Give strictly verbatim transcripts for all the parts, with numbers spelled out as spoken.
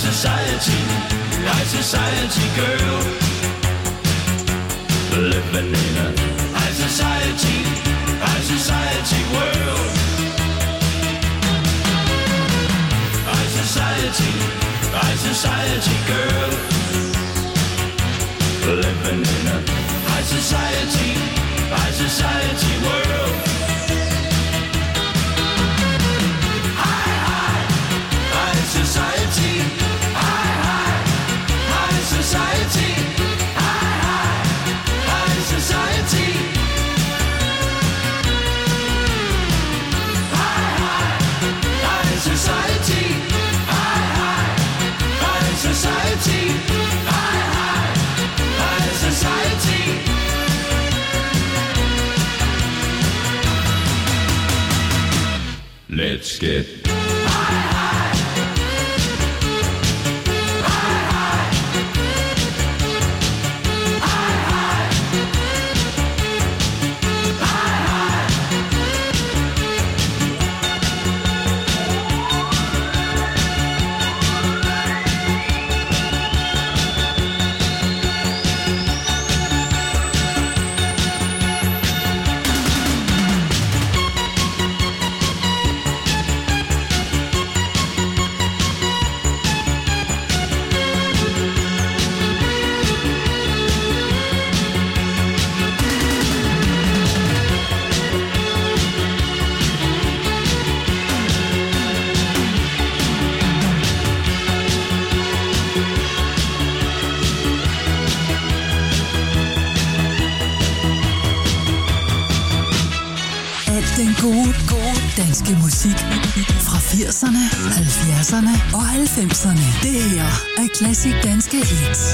society, high society girl. Living in a high society, high society world. High society, high society girl. Living in a high society, high society world. High, high, high society. High, high, high society. High, high, high society. High, high, high society. High, high, high society. High, high, high society. Let's get high, high. High, high. High, high. High, high. Den gode, gode danske musik fra firserne, halvfjerdserne og halvfemserne. Det her er Classic Danske Hits.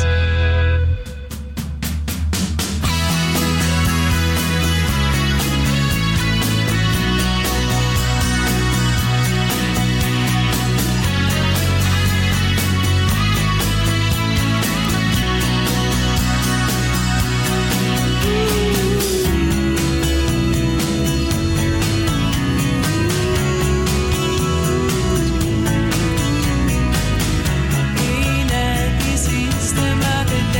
En af de sidste mørke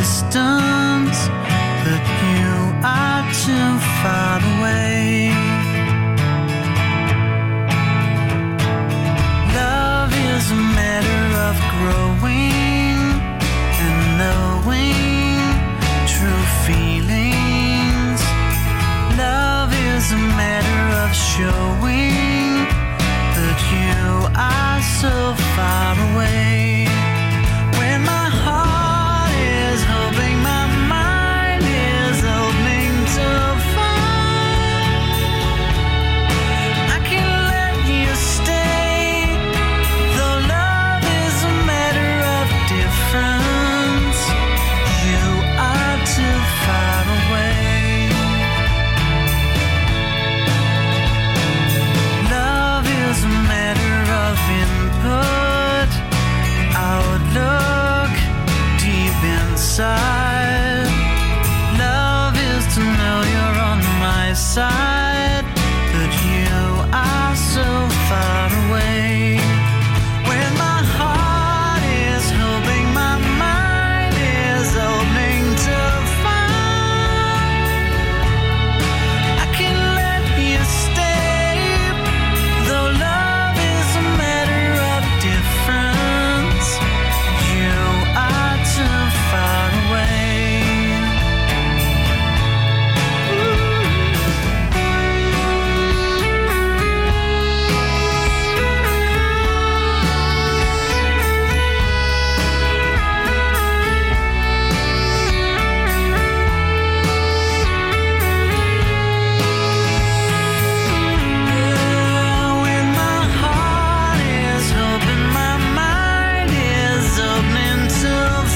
distance, but you are too far away. Love is a matter of growing and knowing true feelings. Love is a matter of showing that you are so far away. When my heart is hoping, my mind is opening to find I can let you stay, though love is a matter of difference. You are too far away. Love is a matter of input, outlook, deep inside. Love is to know you're on my side, but you are so far away. When my heart is hoping, my mind is opening to find I can let you stay, though love is a matter of difference. You are too far away. When my heart is hoping, my mind is opening to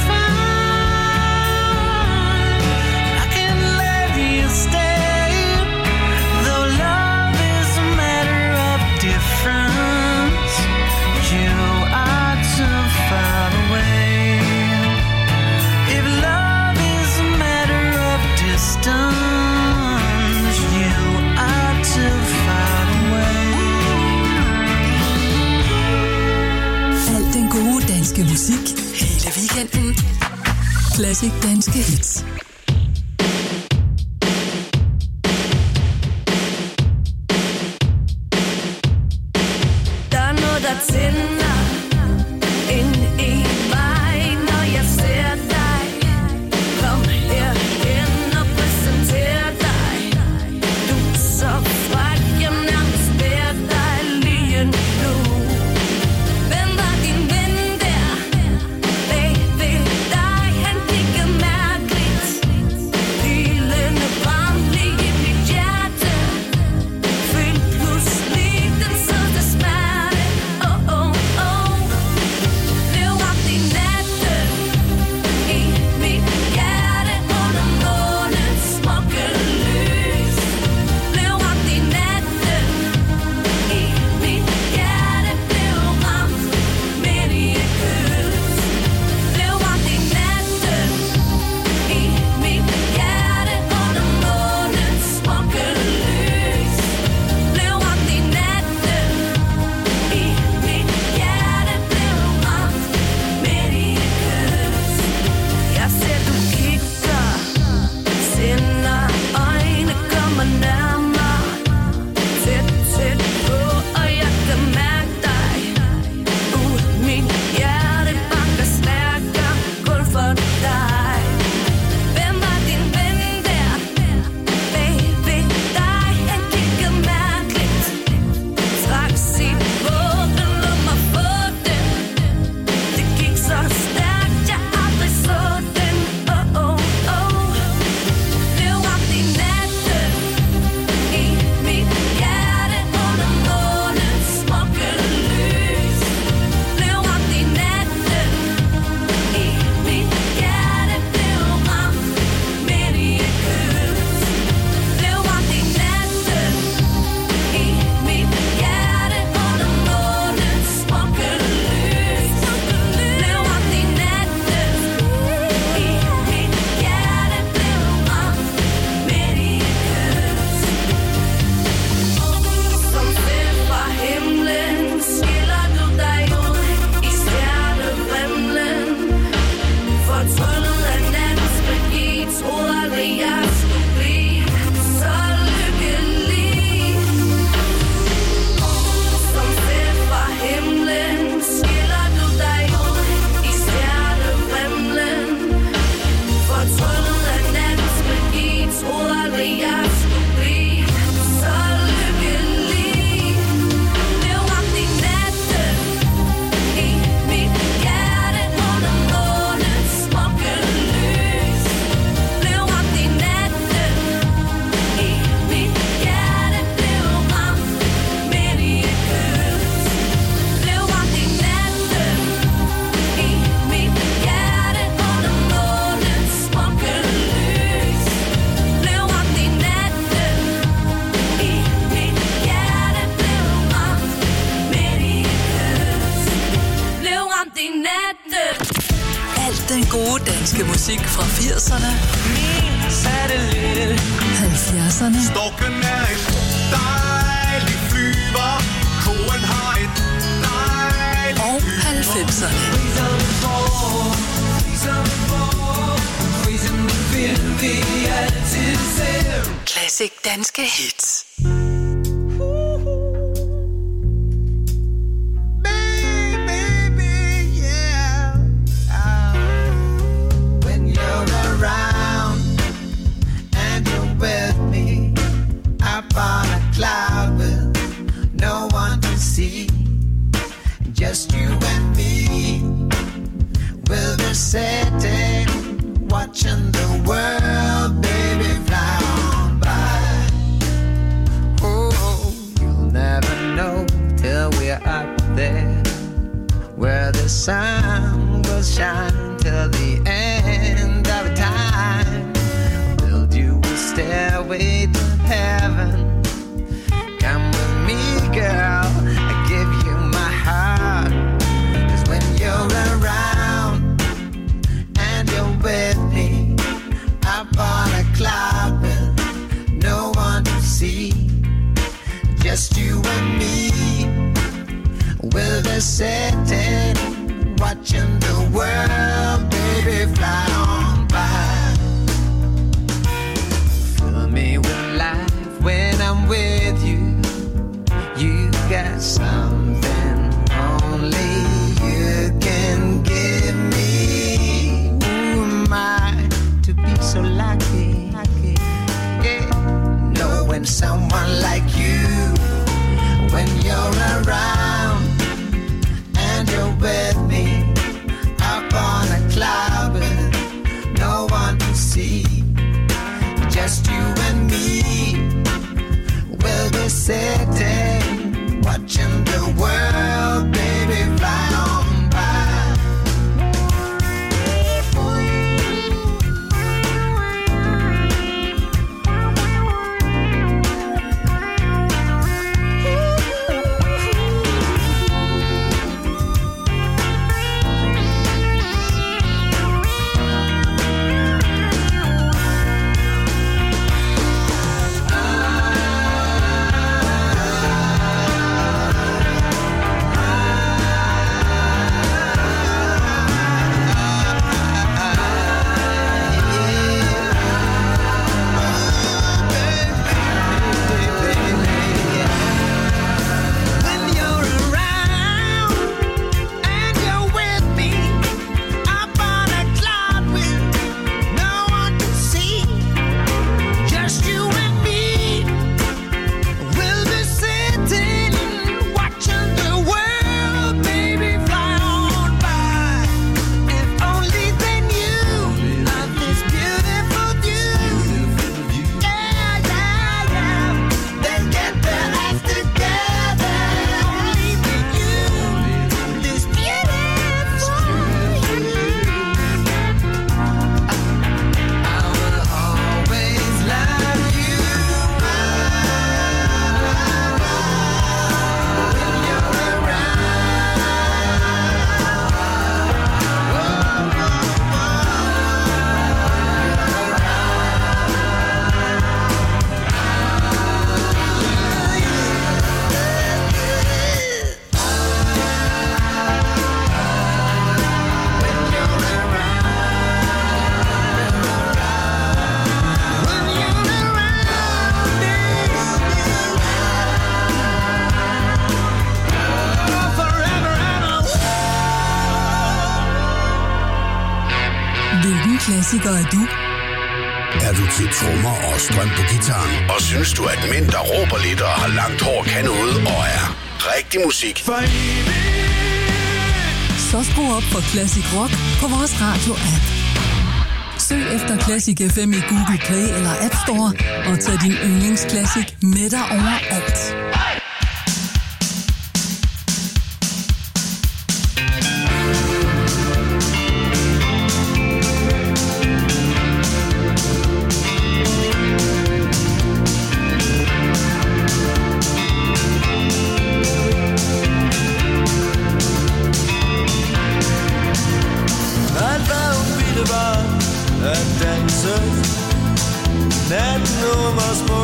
find I can let you stay, though love is a matter of difference. You are too far away. If love is a matter of distance, you are too far away. Al den gode danske musik hele weekenden. Classic danske hits. Der er noget, der tænder ind i mig, når jeg ser dig. Kom herhen og præsenter dig. Du er så fræk, jeg nærmest bærer dig lige nu. Hvem var din ven der? Bag ved dig, han kiggede mærkeligt. danske musik fra firserne, Min satellit. halvfjerdserne Storken er en dejlig flyver. Koen har et dejligt og halvfemserne. Klassik danske hits. Just you and me, we'll be sitting, watching the world, baby, fly on by. Oh, you'll never know till we're up there, where the sun will shine till the end of time. Build you a stairway to heaven. Come with me, girl, I give you my heart. Cause when you're around and you're with me, up on a cloud with no one to see, just you and me, we'll be sitting, watching the world, baby, fly on by. Fill me with life when I'm with you. You got something only you can give me. Who am I to be so lucky? Yeah, knowing someone like you. When you're around and you're with me, up on a cloud with no one to see, just you and me, we'll be sitting, watching the world, baby, fly on by. Klassiker er du? Er du til trommer og strøm på gitaren? Og synes du, at mænd, der råber lidt og har langt hår, kan noget og er rigtig musik? Så skru op for Classic Rock på vores radio-app. Søg efter Classic F M i Google Play eller App Store og tag din yndlingsklassik med dig overalt. Alt hvad hun ville var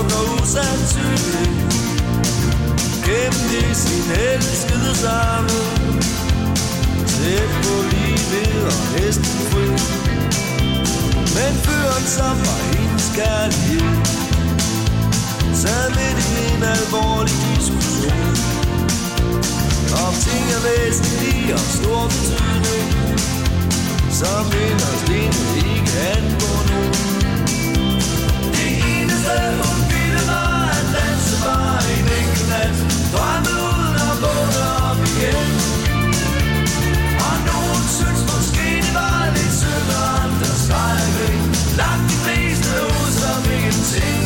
og usandsynlig. Gemte i sin elskede samme, tæt på livet og næsten fri. Men fyren som var hendes kærlighed sad midt i en alvorlig diskussion om ting er væsentlige og stor betydning, som inderst inde ikke angår nogen. Det eneste hun ville var at danse bare en enkelt nat, drømme uden at vågne op igen. Og nogen synes måske det var lidt sødt, og andre skreg væk. Langt de fleste ud som ingenting.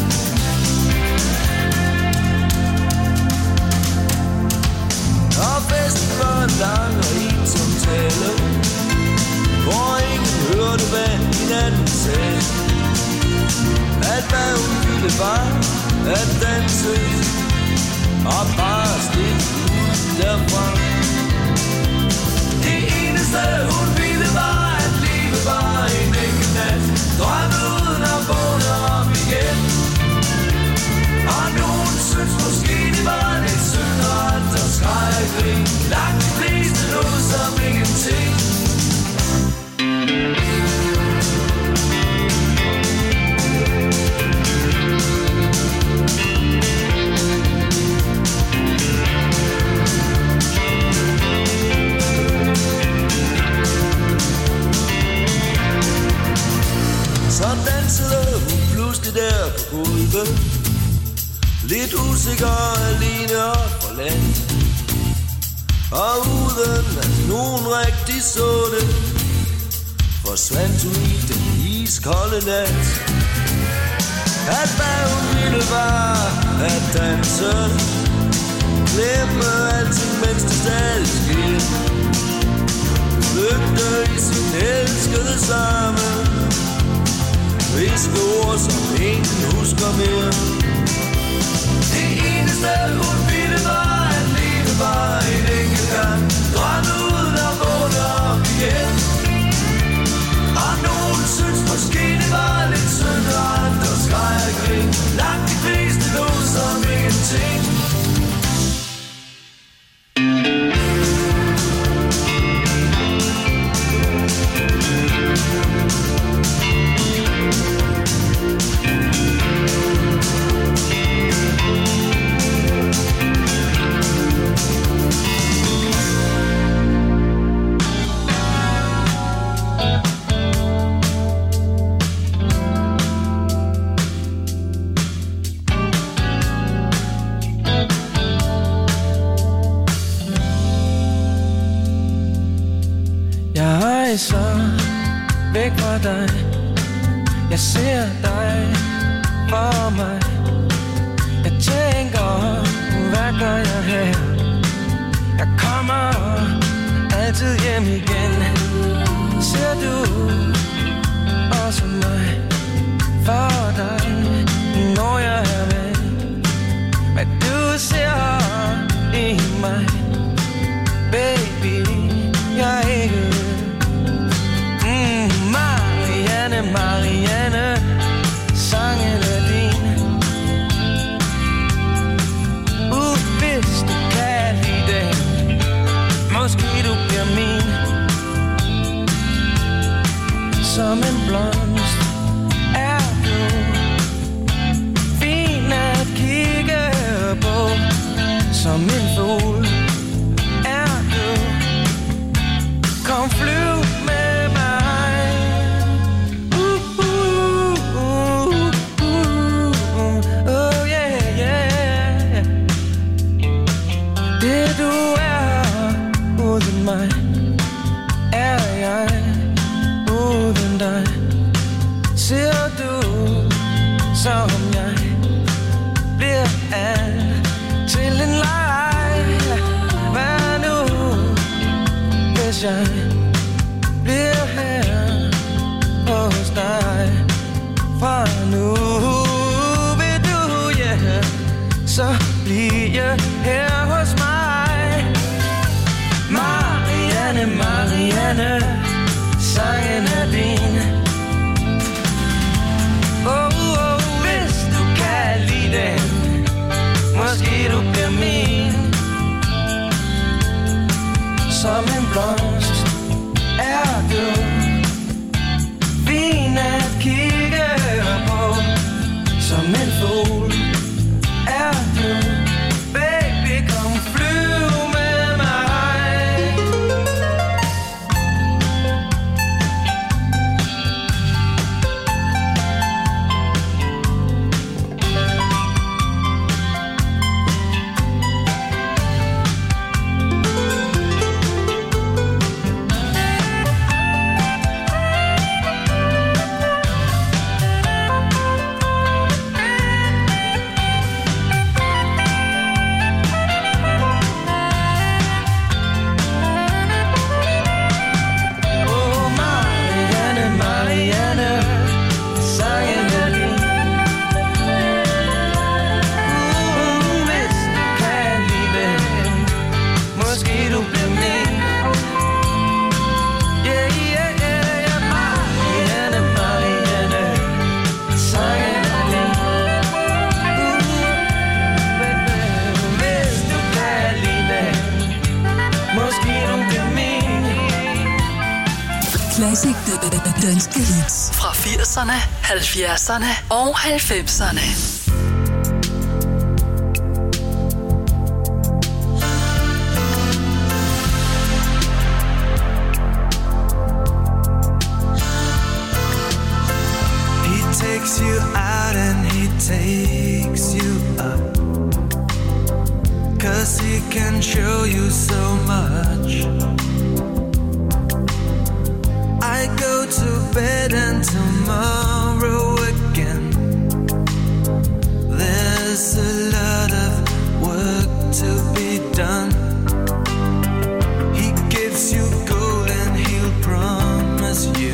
Og festen var lang og ensom tale, hvor ingen hørte hvad hinanden sagde. At hvad hun ville var at danse og bare stikke ud derfra. Det eneste hun ville var at leve bare en enkelt nat, drømme uden at vågne op igen. Og nogen synes måske det var lidt synd, og andre skreg og grin. Langt de fleste lå som ingenting. Så dansede hun pludselig der på gulvet, lidt usikker og alene og forladt. Og uden at nogen rigtig så det, forsvandt hun i den iskolde nat. At hvad hun ville var at danse, glemme alting mens det stadig sker. Flygte i sin elskede sammen, hviske ord som ingen husker mere. Det eneste hun ville var at leve bare en enkelt gang, drømme uden at vågne op igen. Og nogen synes måske det var lidt synd, og andre skreg og grin. Langt de fleste lå som ingenting. Væk fra dig, jeg ser dig for mig. Jeg tænker, hvad gør jeg her? Jeg kommer altid hjem igen. Ser du også mig for dig, når jeg er med? Hvad du ser i mig, baby, jeg er ikke. Marianne, Marianne, sangen er din. Uh, hvis du kan lide det, måske du bliver min. Som en blomst er du fin at kigge på. Som en fugl er du. Kom flyv med mig. Mig er jeg uden dig. Ser du som jeg bliver alt til en leg? Hvad nu hvis jeg bliver her hos dig? Fra nu vil du, ja, yeah, så bliver her hos mig. Marianne, Marianne, sangen er din. Oh, oh, hvis du kan Classic danske hits fra firserne, halvfjerdserne og halvfemserne. Takes you out and he takes you up, 'cause he can show you so much. I go to bed and tomorrow again. There's a lot of work to be done. He gives you gold and he'll promise you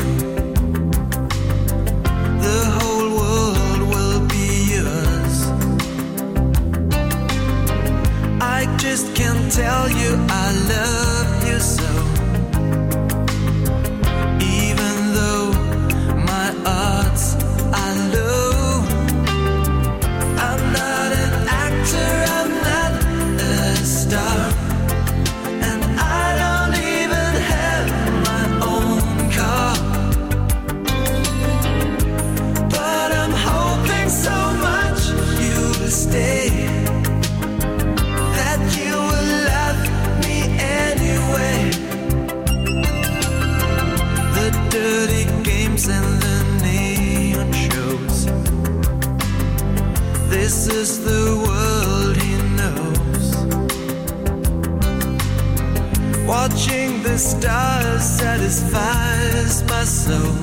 the whole world will be yours. I just can't tell you I love you so, even though my odds are low. I'm not an actor, I'm not a star, and I don't even have my own car. So much you'll stay, that you will love me anyway. The dirty games and the neon shows, this is the world he knows. Watching the stars satisfies my soul.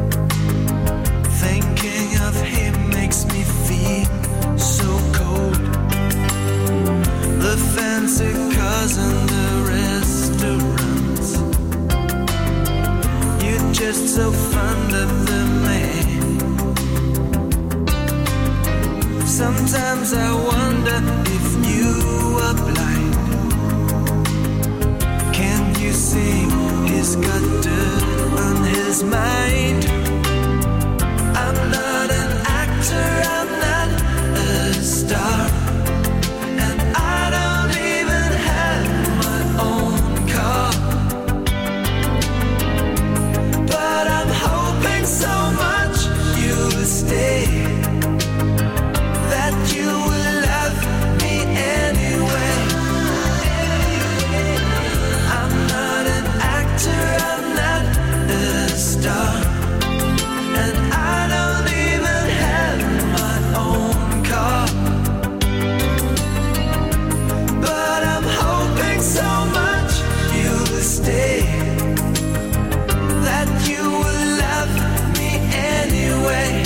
Thinking of him makes me feel so cold. The fancy cars and the restaurants, you're just so fond of the man. Sometimes I wonder if you are blind. Can you see he's got dirt on his mind? I'm not an actor, I'm not a star, and I don't even have my own car. But I'm hoping so much you'll stay, that you will love me anyway. I'm not an actor, I'm not a star, and I don't even have my own car. But I'm hoping so much you'll stay, that you will love me anyway.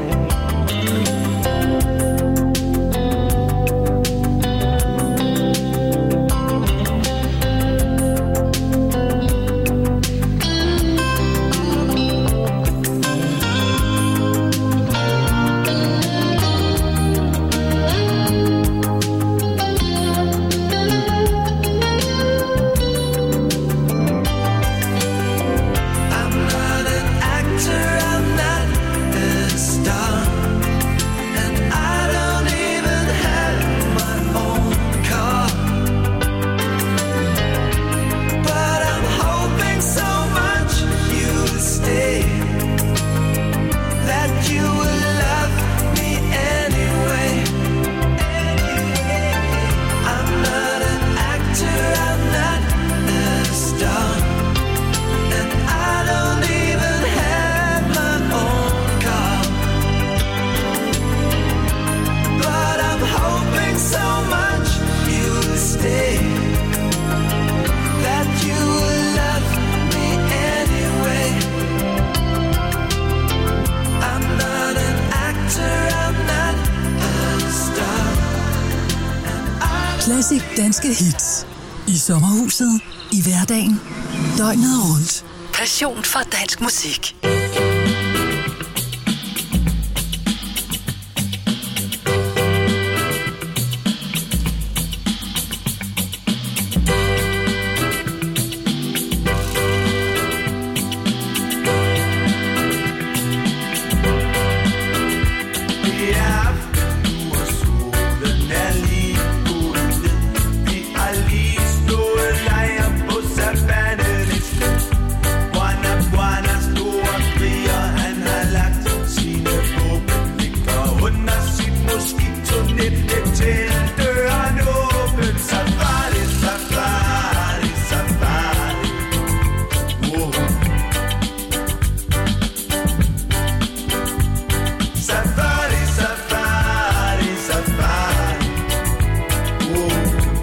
Classic danske hits. I sommerhuset, i hverdagen, døgnet rundt. Passion for dansk musik. Buenas vente til døren åben. Safari, safari, safari. Wow. Safari, safari, safari. Wow.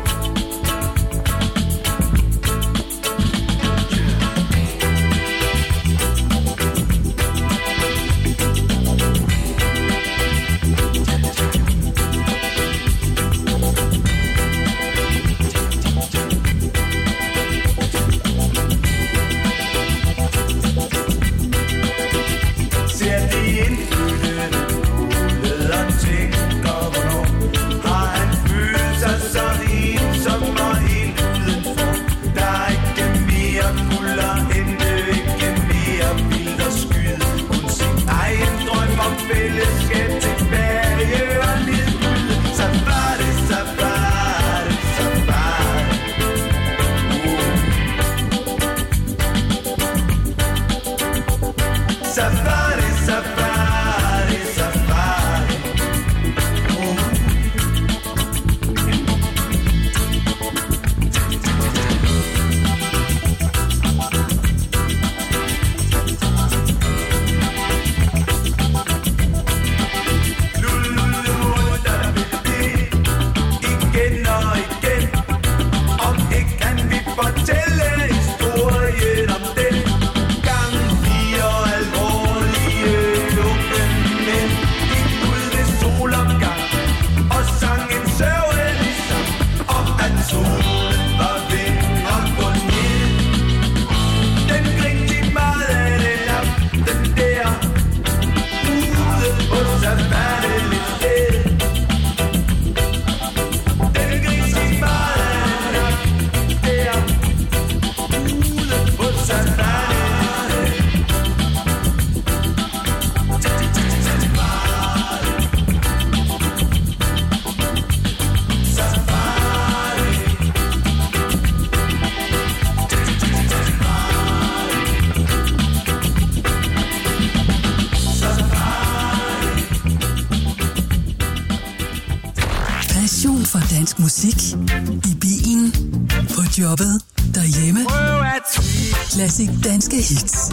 Ser de indflyttende ud og tænker, hvornår har han følt sig så ensom og helt udenfor. Der er ikke mere guld at hente, ikke mere vildt at skyde. Kun sin egen drøm om fællesskab tilbage og nedbryde. Safari, safari, safari. Safari, safari, safari. Igen og igen. Om ikke kan vi fortælle historien om den gang fire alvorlige unge mænd gik ud ved solopgang og sang en sørgelig sang om at solen var ved at gå ned. Den grinte de meget af den aften der ude på savanneligt sted. Den grinte de meget af den aften der ude på savanneligt. Passion for dansk musik. I bilen, på jobbet, derhjemme. Klassik danske hits.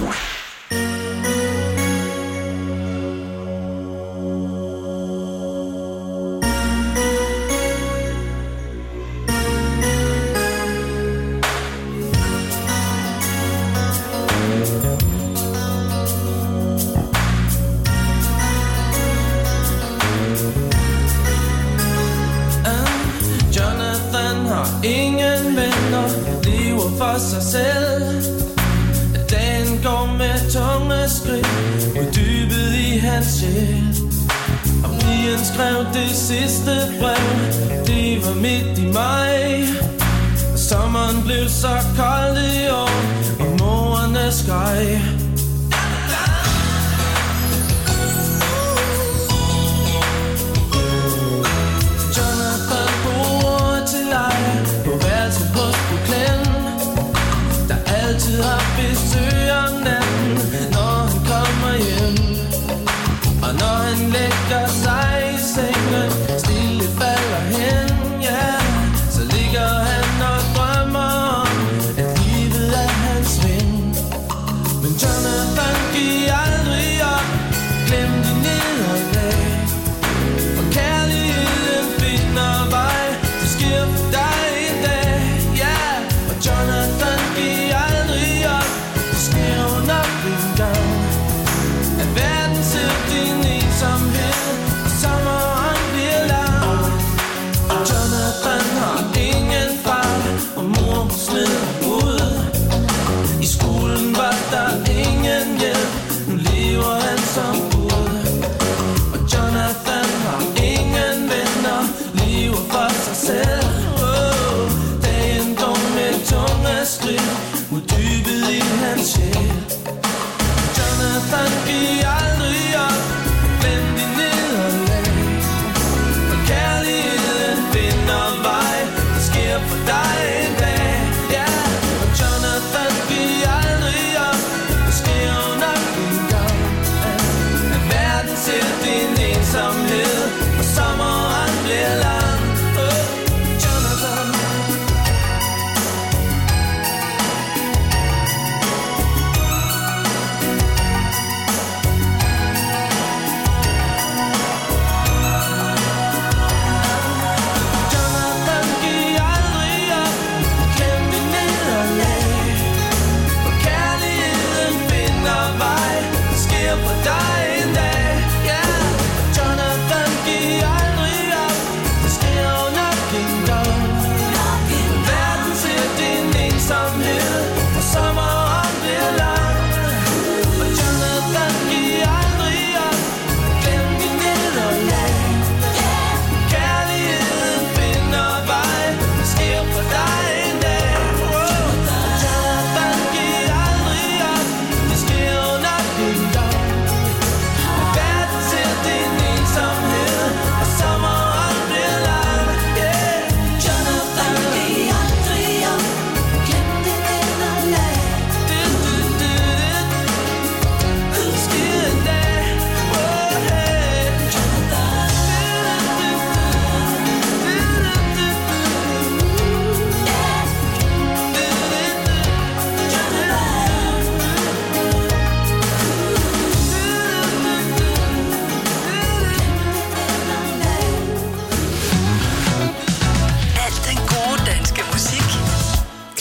Jonathan har ingen venner, lever for sig selv. Dagen går med tunge skridt ud dybet i hans sjæl. Og pigen skrev det sidste brev, det var midt i maj. Og sommeren blev så kold i år, og morerne skreg. Jonathan bor til leje på værelset hos Brooklyn, der altid har besøg om natten, når han kommer hjem. Og når han lægger sig i sengen, stille falder hen, ja, så ligger han og drømmer om, at livet er hans ven. Men Jonathan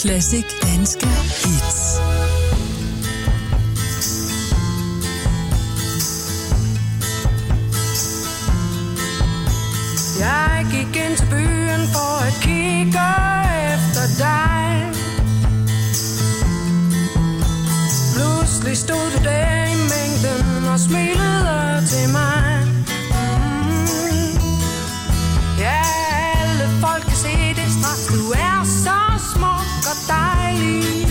Classic danske hits. Jeg gik ind til byen for at kigge efter dig. Pludselig stod du der i mængden og smilede til mig. Mm. Ja, alle folk kan se det straks. Du er så smuk og dejlig.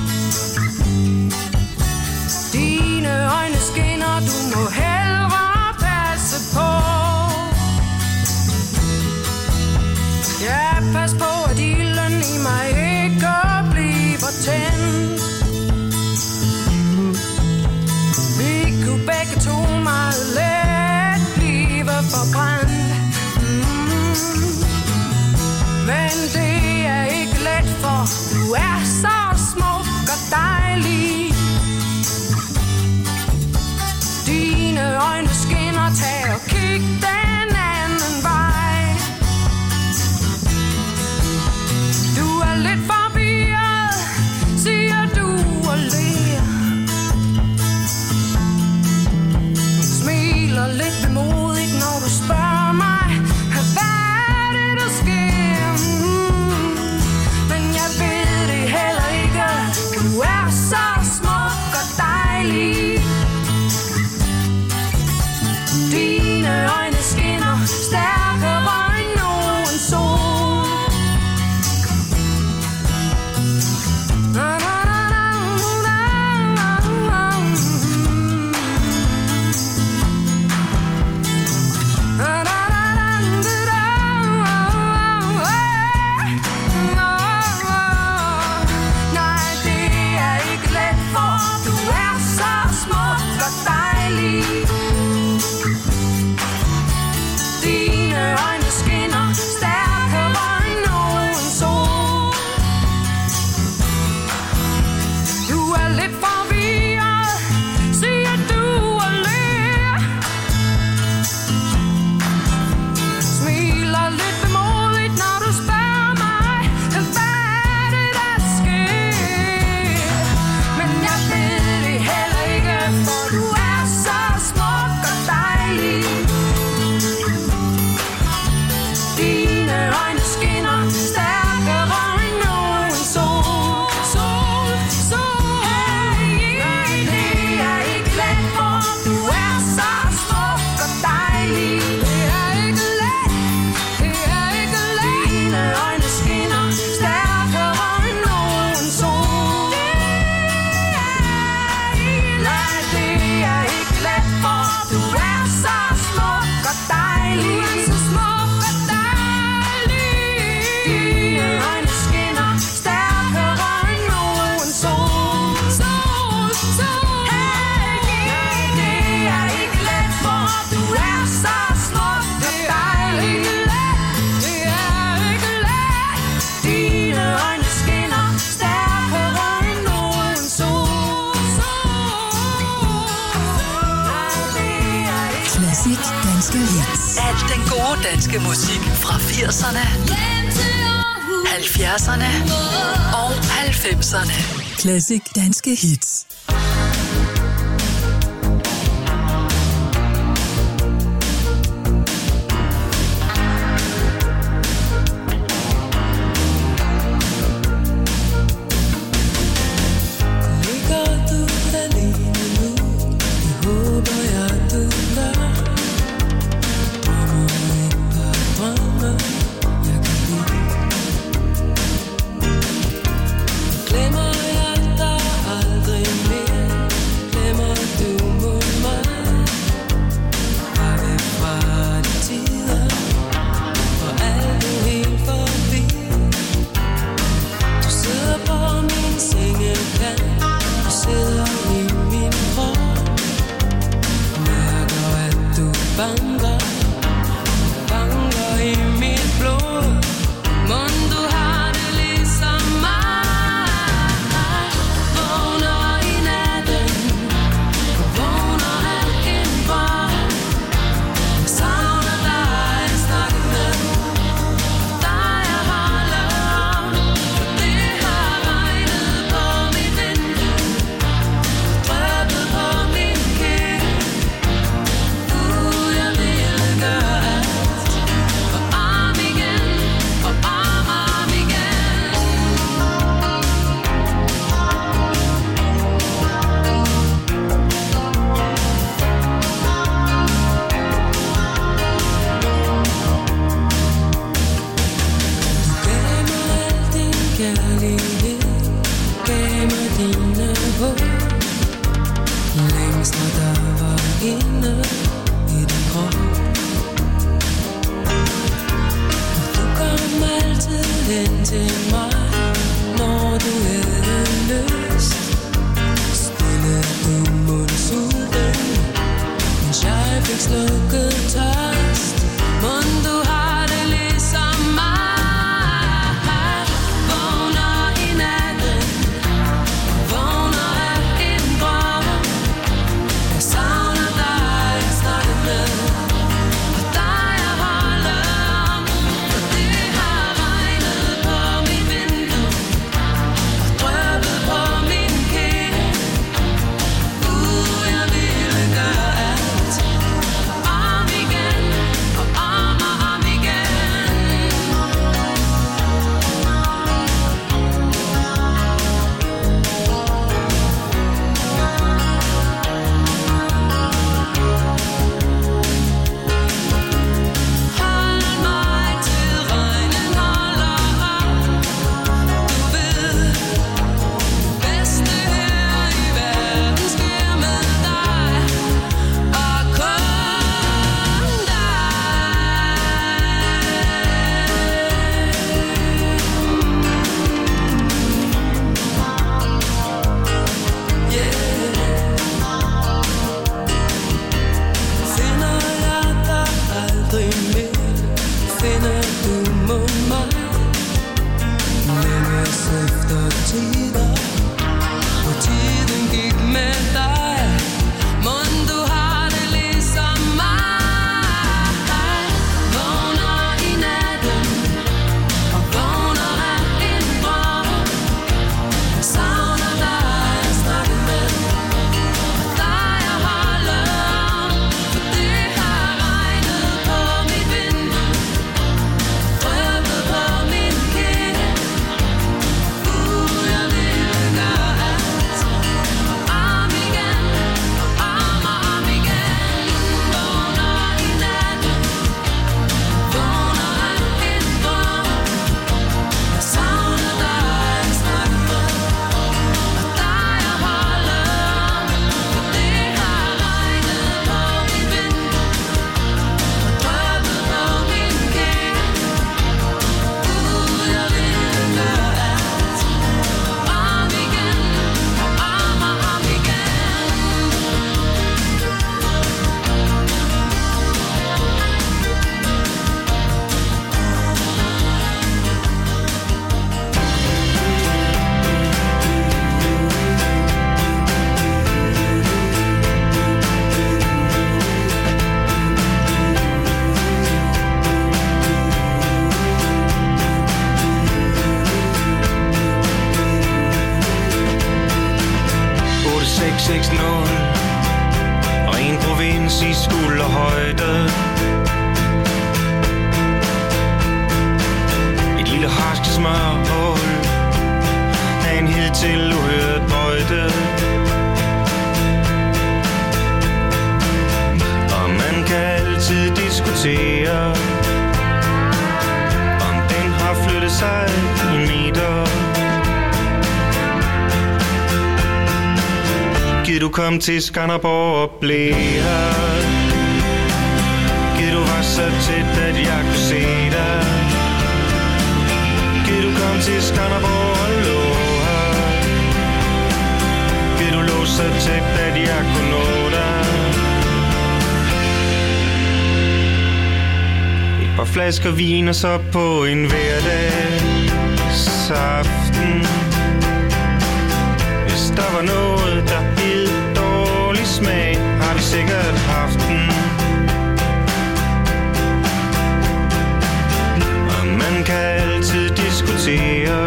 Dine øjne skinner, du må hellere passe på. Ja, pas på, at ilden i mig ikke bliver tændt. Vi kunne begge to meget let blive forbrændt. Mm. Men det er ikke let, for du er så smuk og dejlig. Dine øjne skinner, tag og kig den anden vej. Du er lidt forvirret, siger du og ler. Smiler lidt vemodigt, når du spørger mig, hvad er det, der sker? Mm. Men jeg ved det heller ikke, du er så smuk og dejlig. Dine øjne skinner stærkere end nogen sol. Na, na, na, na, na, na, na. Na, na, na, na, na. Nej, det er ikke let, for du er så smuk og dejlig. Dine øjne skinner stærkere end nogen sol. Du er lidt forvirret, siger du og ler. Smiler lidt vemodigt, når du spørger mig, hvad er det, der sker? Men jeg ved det heller ikke, for du er så smuk og dejlig. Dine øjne skinner stærkere end nogen sol. Sol, sol. Nej, det er ikke let, for du er så smuk og dejlig. Det er ikke let, det er ikke let. Dine øjne skinner stærkere end nogen sol. Nej, det er ikke let, for du er så smuk og dejlig. Så smuk og dejlig. Dine øjne skinner stærkere end nogen sol. Sol, sol. Nej, det er ikke let, for du er så smuk og dejlig. Det er ikke let. Dine øjne skinner stærkere end nogen sol. Sol. Nej, det er ikke Classic danske hits. Al den gode danske musik fra firserne, halvfjerdserne og halvfemserne. Classic danske hits. Ligger du alene nu? Det håber jeg, du gør. Drømmer ikke drømme, jeg kan lide. Glemmer jeg dig aldrig mere? Glemmer du mod mig? Var væk fra de tider, hvor alt er helt forbi. Du sidder på min sengekant, du sidder i min krop. Mærker, at du banker, banker i mit blod. kærlighed gav mig dine håb. Længsler der var inde i din krop. Du kom altid hen til mig, når du havde lyst. Stille du mundsulten, mens jeg fik slukket tørst. Mon du har det ligesom mig. Vågner i natten, vågner af en drøm. Jeg savner dig, jeg snakker med, og dig jeg holder om. For det har regnet på mit vindue, og drøbet på min kæde. Uh, jeg ville gøre alt, om igen, og om og om igen. Hold mig til regnen holder op. Du ved, det bedste her i verden sker med dig, og kun dig. Yeah. Finder jeg dig aldrig mere, finder du må mig. Længes efter tider, hvor tiden gik med dig. Mon du har det ligesom mig. Vågner i natten, og vågner af en drøm. Savner dig, jeg snakker med, og dig jeg holder om. For det har regnet på mit vindue, drøbet på min kæde. Uh, jeg ville gøre alt, og om igen, og om og om igen. Vågner i natten, vågner af en drøm. Jeg savner dig, jeg snakker med, og dig jeg holder om. For det har regnet på mit vindue, og drøbet på min kæde. Uh, jeg ville gøre alt, om igen, og om og om igen. otte seks seks nul og en provins i skulderhøjde. Et lille harsk smørhul af en hidtil uhørt bøjde. Og man kan altid diskutere, om den har flyttet sig i meter. Giv du kom til Skanderborg og blære. Giv du var så tæt, at jeg kunne se dig. Giv du kom til Skanderborg og lå her. Giv du lå så tæt, at jeg kunne nå dig. Et par flasker vin og så på en hverdagsaften. Hvis der var noget, der hed dårlig smag, har vi sikkert haft den. Og man kan altid diskutere,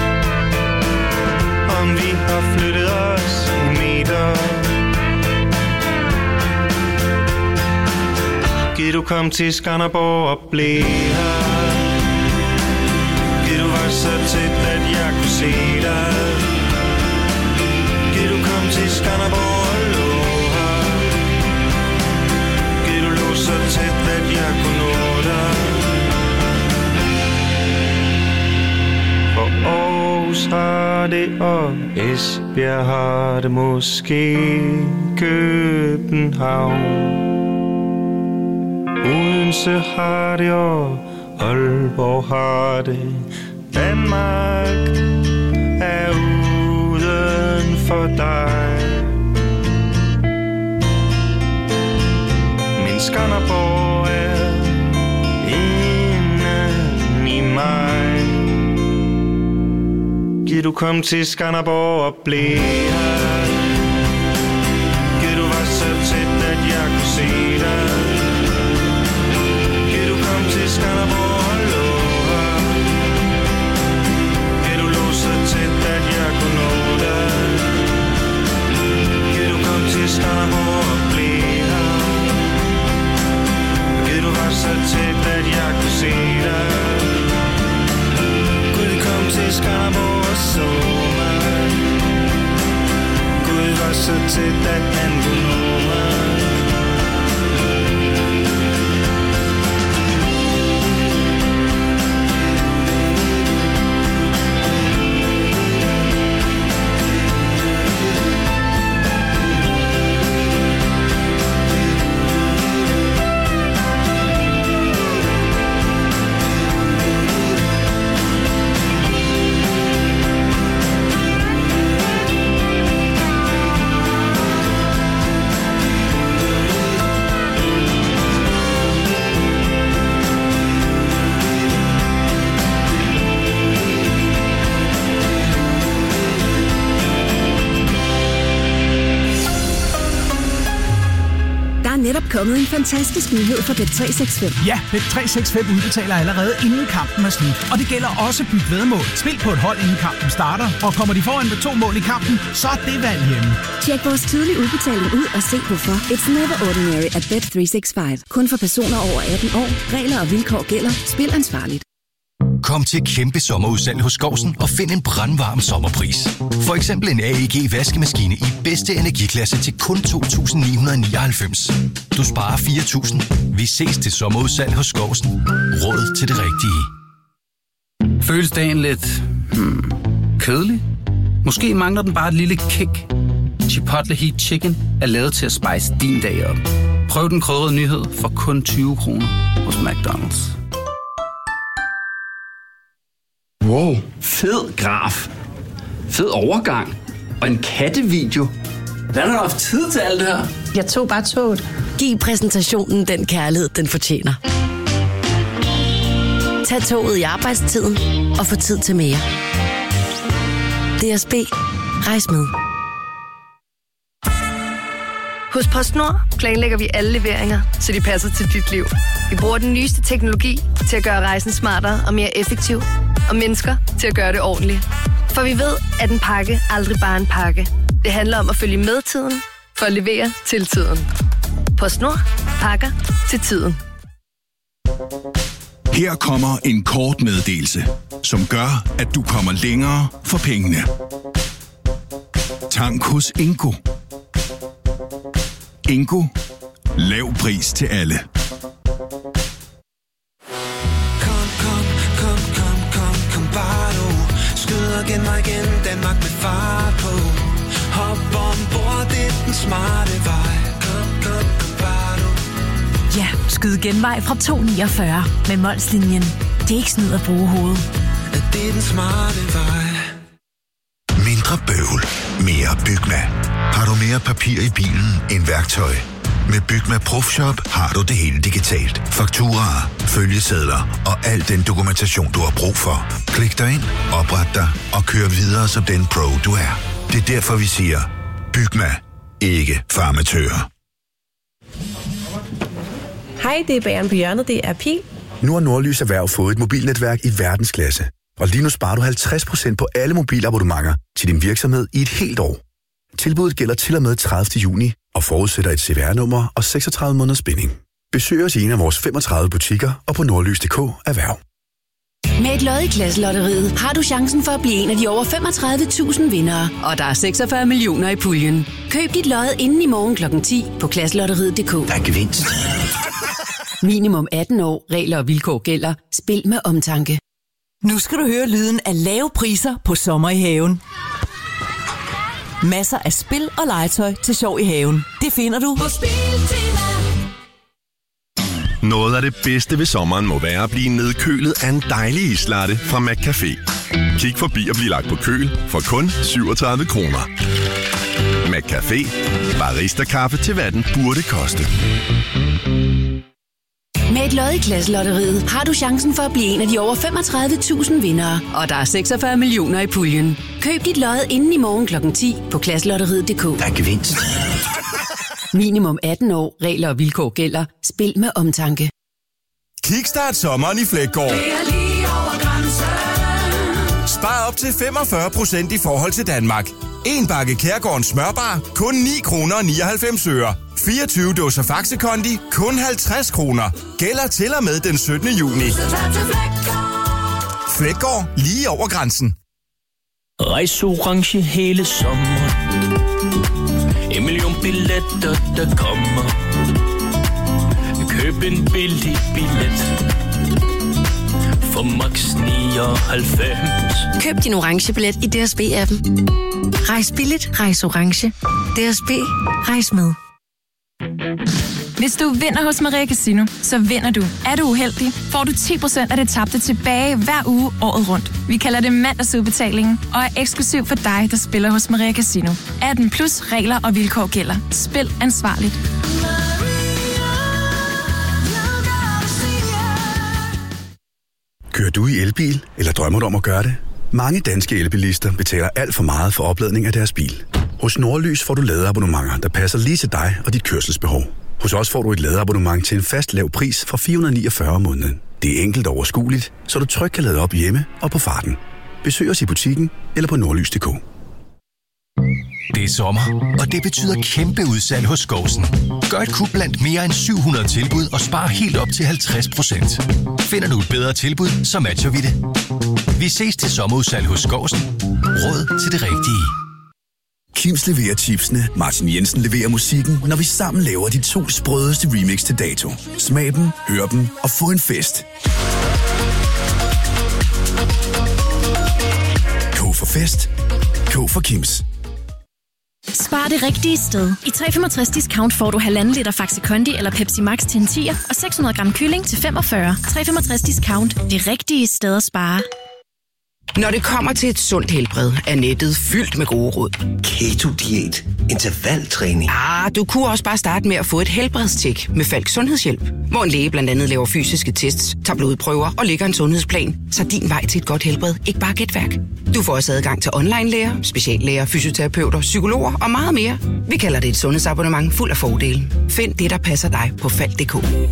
om vi har flyttet os en meter. Giv du kom til Skanderborg og blære. Giv du var så tæt, at jeg kunne se dig. Giv du kom til Skanderborg og lå her. Giv du lå så tæt, at jeg kunne nå dig. For Aarhus har det, og Esbjerg har det måske. København, Odense har det, og Aalborg har det. Danmark er uden for dig. Men Skanderborg er inden i mig. Giv du kom til Skanderborg og blive her. Giv du var så tæt, at jeg kunne se dig. Giv du kom til Skanderborg og lå her. Giv du lå så tæt, at jeg kunne nå dig. Giv du kom til Skanderborg og blive her. Giv du var så tæt, at jeg kunne se dig. Gud kom til Skanderborg og så mig. Gud var så tæt, at han kunne nå mig. Netop kommet en fantastisk nyhed fra Bet tre seks fem. Ja, Bet tre seks fem udbetaler allerede inden kampen er slut. Og det gælder også byt væddemål. Spil på et hold inden kampen starter, og kommer de foran med to mål i kampen, så er det valg hjemme. Tjek vores tidlige udbetaling ud og se hvorfor. It's never ordinary at Bet tre seks fem. Kun for personer over atten år. Regler og vilkår gælder. Spil ansvarligt. Kom til kæmpe sommerudsalg hos Skovsen og find en brandvarm sommerpris. For eksempel en A E G vaskemaskine i bedste energiklasse til kun to tusind ni hundrede nioghalvfems. Du sparer fire tusind. Vi ses til sommerudsalg hos Skovsen. Råd til det rigtige. Føles dagen lidt hmm, kedelig? Måske mangler den bare et lille kick. Chipotle Heat Chicken er lavet til at spice din dag op. Prøv den krydrede nyhed for kun tyve kroner hos McDonald's. Wow, fed graf. Fed overgang. Og en kattevideo. Hvordan har du haft tid til alt det her? Jeg tog bare toget. Giv præsentationen den kærlighed, den fortjener. Tag toget i arbejdstiden og få tid til mere. D S B. Rejs med. Hos PostNord planlægger vi alle leveringer, så de passer til dit liv. Vi bruger den nyeste teknologi til at gøre rejsen smartere og mere effektiv, og mennesker til at gøre det ordentligt. For vi ved, at en pakke aldrig bare er en pakke. Det handler om at følge med tiden, for at levere til tiden. PostNord. Pakker til tiden. Her kommer en kort meddelelse, som gør, at du kommer længere for pengene. Tank hos Ingo. Ingo. Lav pris til alle. Kom, kom, kom, kom, kom, kom bare nu. Skyd og gen mig igen, Danmark med fart på. Hop ombord, det er den smarte vej. Kom, kom, kom bare nu. Ja, skyd genvej fra to niogfyrre med Molslinjen. Det er ikke snyd at bruge hovedet. Det er den smarte vej. Mindre bøvl, mere Bygma. Har du mere papir i bilen end værktøj? Med Bygma Profshop har du det hele digitalt. Fakturaer, følgesedler og al den dokumentation, du har brug for. Klik dig ind, opret dig og kør videre som den pro, du er. Det er derfor, vi siger, Bygma, ikke farmatører. Hej, det er Bageren på hjørnet, det er Pil. Nu har Nordlys Erhverv fået et mobilnetværk i verdensklasse. Og lige nu sparer du halvtreds procent på alle mobilabonnementer til din virksomhed i et helt år. Tilbuddet gælder til og med tredivte juni og forudsætter et C V R-nummer og seksogtredive måneders binding. Besøg os i en af vores femogtredive butikker og på nordlys punktum d k erhverv. Med et lod i Klasselotteriet har du chancen for at blive en af de over femogtredive tusind vindere. Og der er seksogfyrre millioner i puljen. Køb dit lod inden i morgen klokken ti på klasselotteriet punktum d k. Der er gevinst. Minimum atten år. Regler og vilkår gælder. Spil med omtanke. Nu skal du høre lyden af lave priser på sommer i haven. Masser af spil og legetøj til sjov i haven. Det finder du på Biltema. Noget af det bedste ved sommeren må være at blive nedkølet af en dejlig islatte fra McCafé. Kig forbi og bliv lagt på køl for kun syvogtredive kroner. McCafé. Barista-kaffe til hvad den burde koste. Med et lod i Klasselotteriet har du chancen for at blive en af de over femogtredive tusind vindere. Og der er seksogfyrre millioner i puljen. Køb dit lod inden i morgen klokken ti på klasselotteriet punktum d k. Der er gevinst. Minimum atten år. Regler og vilkår gælder. Spil med omtanke. Kickstart sommeren i Fleggaard. Spar op til femogfyrre procent i forhold til Danmark. En bakke Kærgårdens smørbar, kun ni kroner og nioghalvfems øre. fireogtyve dåser Faxe Kondi, kun halvtreds kroner. Gælder til og med den syttende juni. Fleggaard, lige over grænsen. Rejs orange hele sommer. En million billetter, der kommer. Køb en billig billet. For max nioghalvfems. Køb din orange billet i D S B-appen. Rejs billigt, rejs orange. D S B, rejs med. Hvis du vinder hos Maria Casino, så vinder du. Er du uheldig, får du ti procent af det tabte tilbage hver uge året rundt. Vi kalder det mandagsudbetalingen og er eksklusiv for dig, der spiller hos Maria Casino. atten plus regler og vilkår gælder. Spil ansvarligt. Kører du i elbil, eller drømmer du om at gøre det? Mange danske elbilister betaler alt for meget for opladning af deres bil. Hos Nordlys får du ladeabonnementer, der passer lige til dig og dit kørselsbehov. Hos os får du et ladeabonnement til en fast lav pris fra fire hundrede og niogfyrre om måneden. Det er enkelt og overskueligt, så du trygt kan lade op hjemme og på farten. Besøg os i butikken eller på nordlys punktum d k. Det er sommer, og det betyder kæmpe udsalg hos Skovsen. Gør et kub blandt mere end syv hundrede tilbud og spar helt op til halvtreds procent. Finder du et bedre tilbud, så matcher vi det. Vi ses til sommerudsalg hos Skovsen. Råd til det rigtige. Kims leverer chipsene, Martin Jensen leverer musikken, når vi sammen laver de to sprødeste remix til dato. Smag dem, hør dem og få en fest. K for fest. K for Kims. Spar det rigtige sted. I tre komma femogtres discount får du halvanden liter Faxe Kondi eller Pepsi Max til en tier og seks hundrede gram kylling til femogfyrre. tre komma femogtres discount. Det rigtige sted at spare. Når det kommer til et sundt helbred, er nettet fyldt med gode råd. Keto-diæt, intervaltræning. Ah, du kunne også bare starte med at få et helbredstjek med Falk Sundhedshjælp, hvor en læge blandt andet laver fysiske tests, tager blodprøver og lægger en sundhedsplan, så din vej til et godt helbred ikke bare er gætværk. Du får også adgang til online-læger, speciallæger, fysioterapeuter, psykologer og meget mere. Vi kalder det et sundhedsabonnement fuld af fordele. Find det, der passer dig på falk punktum d k.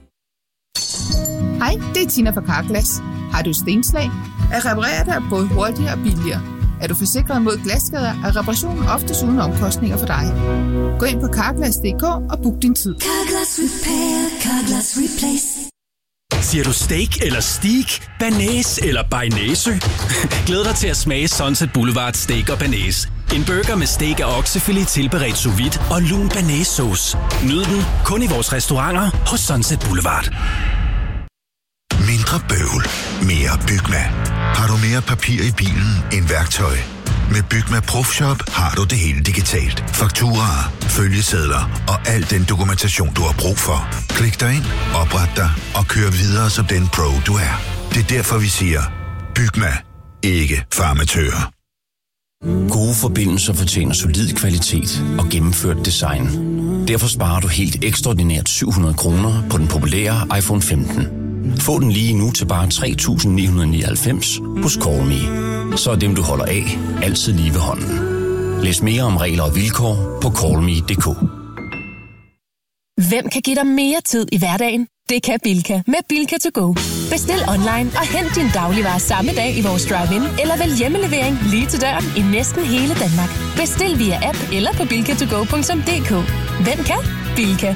Hej, det er Tina fra Carglass. Har du stenslag? At reparere dig både hurtigere og billigere. Er du forsikret mod glasskader, er reparationen oftest uden omkostninger for dig. Gå ind på carglass punktum d k og book din tid. Carglass Repair, Carglass Replace. Siger du steak eller steak, banæs eller bearnaise? Glæd dig til at smage Sunset Boulevard Steak og Banæs. En burger med steak og oksefilet tilberedt sous vide og lun banæssauce. Nyd den kun i vores restauranter hos Sunset Boulevard. Mindre bøvl, mere Bygma. Har du mere papir i bilen end værktøj? Med Bygma Profshop har du det hele digitalt. Fakturaer, følgesedler og al den dokumentation, du har brug for. Klik dig ind, opret dig og kør videre som den pro, du er. Det er derfor, vi siger, Bygma. Ikke for amatører. Gode forbindelser fortjener solid kvalitet og gennemført design. Derfor sparer du helt ekstraordinært syv hundrede kroner på den populære iPhone femten. Få den lige nu til bare tre tusind ni hundrede nioghalvfems hos Callme. Så er dem, du holder af, altid lige ved hånden. Læs mere om regler og vilkår på callme punktum d k. Hvem kan give dig mere tid i hverdagen? Det kan Bilka med Bilka to go. Bestil online og hent din dagligvarer samme dag i vores drive-in, eller vælg hjemmelevering lige til døren i næsten hele Danmark. Bestil via app eller på bilka to go punktum d k. Hvem kan? Bilka.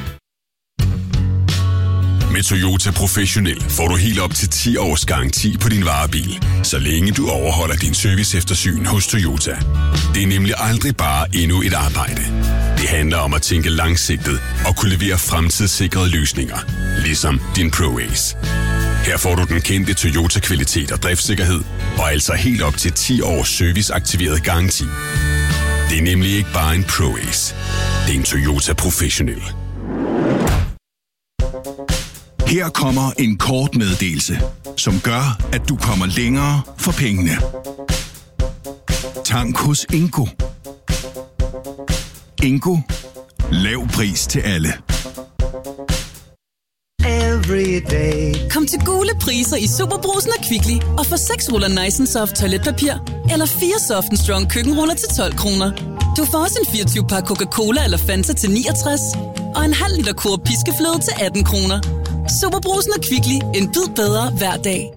Med Toyota Professionel får du helt op til ti års garanti på din varebil, så længe du overholder din serviceeftersyn hos Toyota. Det er nemlig aldrig bare endnu et arbejde. Det handler om at tænke langsigtet og kunne levere fremtidssikrede løsninger, ligesom din ProAce. Her får du den kendte Toyota-kvalitet og driftssikkerhed, og altså helt op til ti års serviceaktiveret garanti. Det er nemlig ikke bare en ProAce. Det er en Toyota Professional. Her kommer en kort meddelelse, som gør, at du kommer længere for pengene. Tank hos Ingo. Ingo. Lav pris til alle. Kom til gule priser i Superbrugsen og Kvickly og få seks ruller Nice and Soft toiletpapir eller fire Soft and Strong køkkenruller til tolv kroner. Du får også en fireogtyve pakke Coca-Cola eller Fanta til niogtres og en halv liter kur piskefløde til atten kroner. Superbrugsen og Kvickly. En bid bedre hver dag.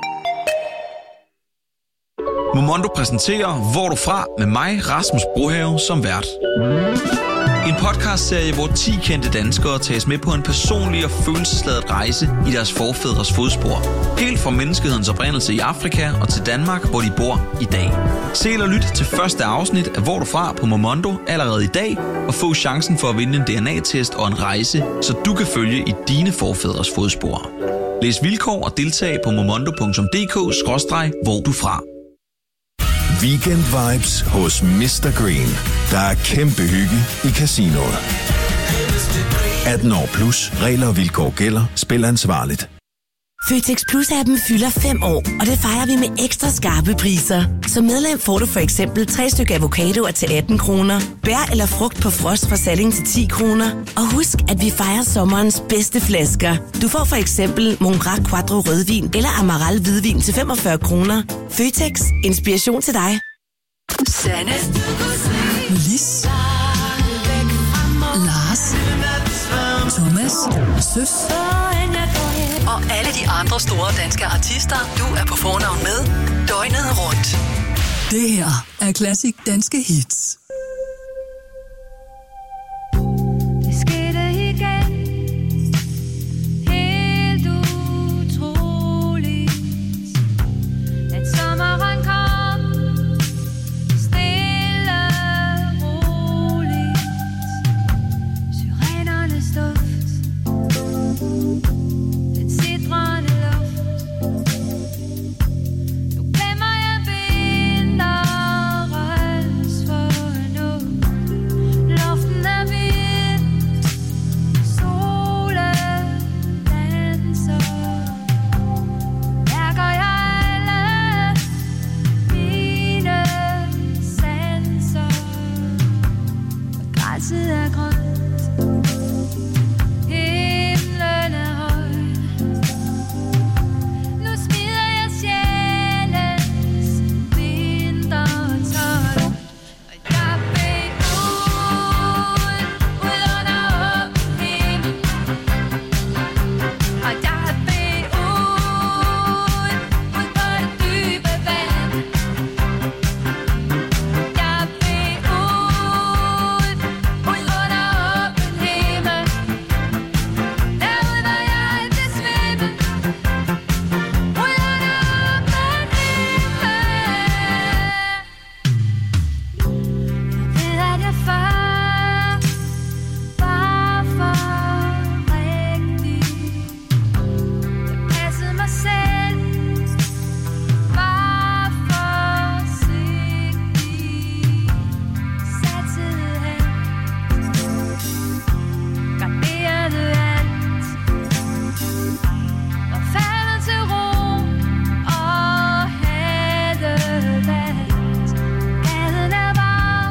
Momondo præsenterer Hvor er du fra? Med mig, Rasmus Brohave, som vært. En podcastserie, hvor ti kendte danskere tages med på en personlig og følelsesladet rejse i deres forfædres fodspor. Helt fra menneskehedens oprindelse i Afrika og til Danmark, hvor de bor i dag. Se eller lyt til første afsnit af Hvor er du fra? På Momondo allerede i dag, og få chancen for at vinde en D N A-test og en rejse, så du kan følge i dine forfædres fodspor. Læs vilkår og deltag på momondo punktum d k skråstreg hvor du fra. Weekend vibes hos mister Green. Der er kæmpe hygge i casinoet. atten år plus. Regler og vilkår gælder. Spil ansvarligt. Føtex Plus-appen fylder fem år, og det fejrer vi med ekstra skarpe priser. Som medlem får du for eksempel tre stykker avocadoer til atten kroner, bær eller frugt på frost fra Salling til ti kroner. Og husk, at vi fejrer sommerens bedste flasker. Du får for eksempel Mongrac Quattro rødvin eller Amaral hvidvin til femogfyrre kroner. Føtex. Inspiration til dig. Sanne. Lis. Lars. Thomas. Søs. Og alle de andre store danske artister, du er på fornavn med døgnet rundt. Det her er Classic Danske Hits.